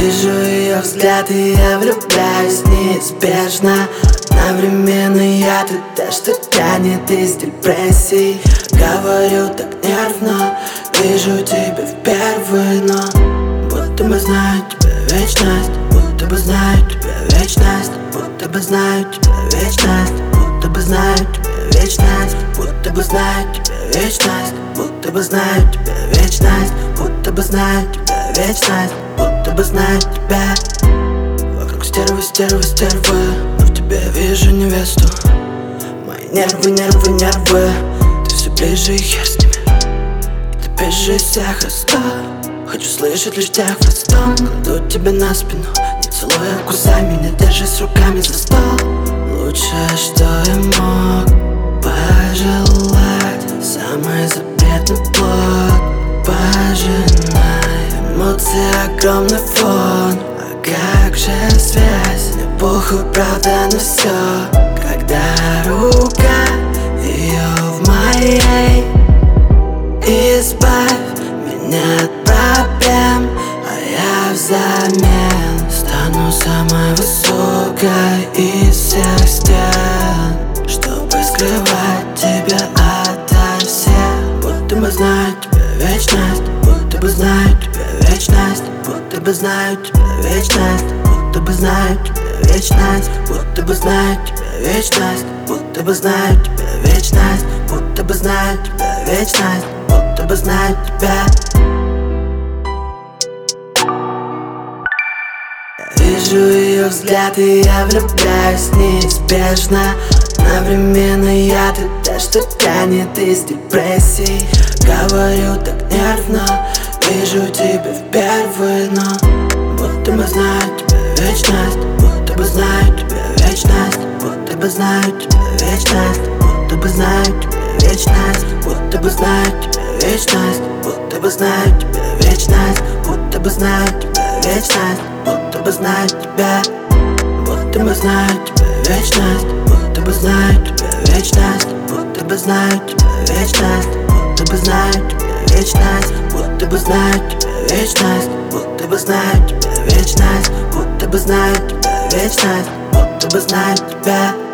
Вижу ее взгляд, и я влюбляюсь неизбежно. Одновременно я туда, что тянет из депрессии. Говорю так нервно, вижу тебя впервые, но будто бы знаю тебя вечность, будто бы знаю тебя вечность, будто бы знаю тебя вечность, будто бы знаю тебя вечность, будто бы знаю тебя вечность, будто бы знаю тебя вечность, будто бы знаю тебя вечность, будто бы знаю тебя. Вокруг стервы, стервы, стервы, но в тебе вижу невесту. Мои нервы, нервы, нервы, ты все ближе, и хер с ними. Ты ближе из всех остов. Хочу слышать лишь тех фастон. Кладу тебе на спину, не целуя, кусай меня, держись руками за стол. Лучшее, что я мог пожелать, самый запретный плод. Пожинай эмоции, огромный фон. А как же связь? Мне похуй, правда, на все. Когда рука ее в моей, избавь меня от проблем, а я взамен стану самой высокой из всех стен, чтобы скрывать тебя ото всех. Будто бы знаю тебя вечность, будто бы знаю тебя вечность, будто бы знаю тебя вечность, будто бы знаю тебя вечность, будто бы знаю тебя вечность, будто бы знаю тебя вечность, будто бы знаю тебя вечность, будто бы знаю тебя. Вижу ее взгляд, и я влюбляюсь неизбежно. Одновременно я туда, что тянет из депрессии. Говорю так нервно, вижу тебя впервые, но будто бы знаю тебя вечность, будто бы знаю тебя вечность, будто бы знаю тебя вечность, будто бы знаю тебя вечность, будто бы знаю тебя вечность, будто бы знаю тебя вечность, будто бы знаю тебя вечность, будто бы знаю тебя, будто бы знаю тебя вечность, будто бы знаю тебя вечность, будто бы знаю тебя вечность, будто бы знаю тебя вечность, будто бы знаю тебя вечность, будто бы знаю тебя вечность, будто бы знаю тебя вечность, будто бы знаю тебя.